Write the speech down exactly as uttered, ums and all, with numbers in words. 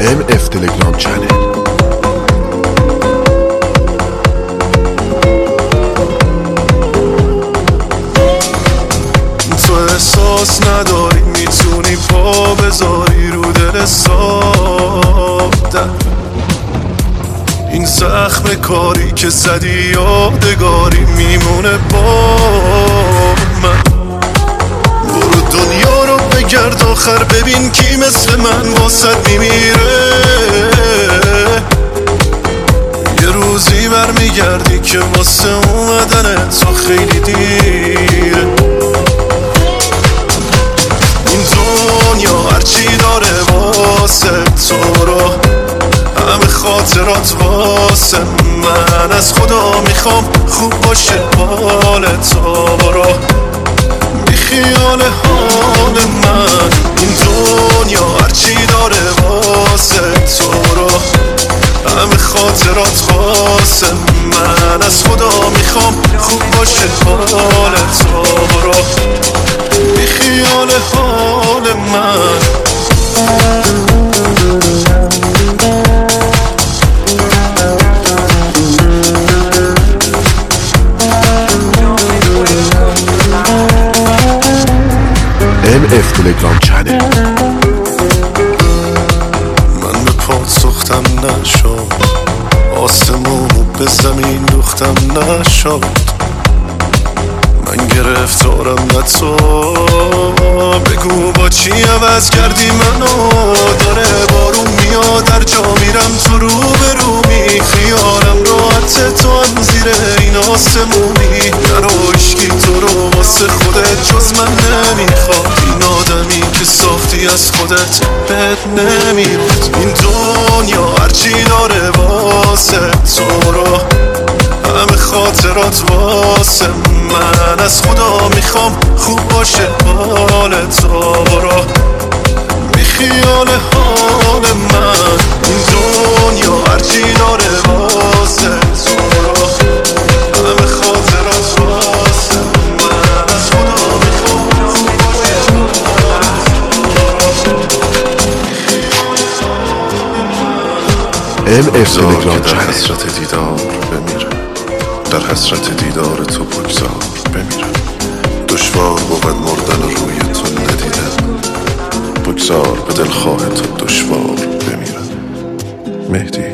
ام اف تلگرام چنل. تو احساس نداری میتونی پا بذاری رو دل ساختن، این زخم کاری که زدی یادگاری میمونه با من. برو دنیا رو بگرد آخر ببین کی مثل من واسد میمیره. یه روزی برمیگردی که واسه اومدن تو خیلی دیره. این دنیا هرچی داره واسه تو رو، همه خاطرات واسه من. از خدا میخوام خوب باشه حال تو رو، بی خیال حال من. این دنیا هرچی داره واسه تو رو، همه خاطرات واسه من. از خدا میخوام خوب باشه حال تو رو، بی خیال حال من. ام اف تلگرام چنل. من به پات سختم نشد، آسمونو به زمین دوختم نشد. من گرفتارم نه تو، بگو با چی عوض کردی منو. داره بارون میاد در جا میرم تو رو به رومی، خیالم راحته تو هم زیر این آسمونی. نرو عشقی تو رو واسه خودت جز من نمیخواد، این آدمی که ساختی از خودت بد نمیاد. این دنیا هرچی داره واسه تو رو، همه خاطرات واسه من. از خدا میخوام خوب باشه حال تو رو، بی خیال حال من. این دنیا هرچی داره واسه تو رو، همه خاطرات واسه من. از خدا میخوام خوب باشه حال تو رو. ام اف تلگرام در چنل. حسرت دیدار بمیره، در حسرت دیدار تو بگذار بمیره. دشوار بود مردن روی تو ندیدم، بگذار به دلخواه تو دشوار بمیره. مهدی.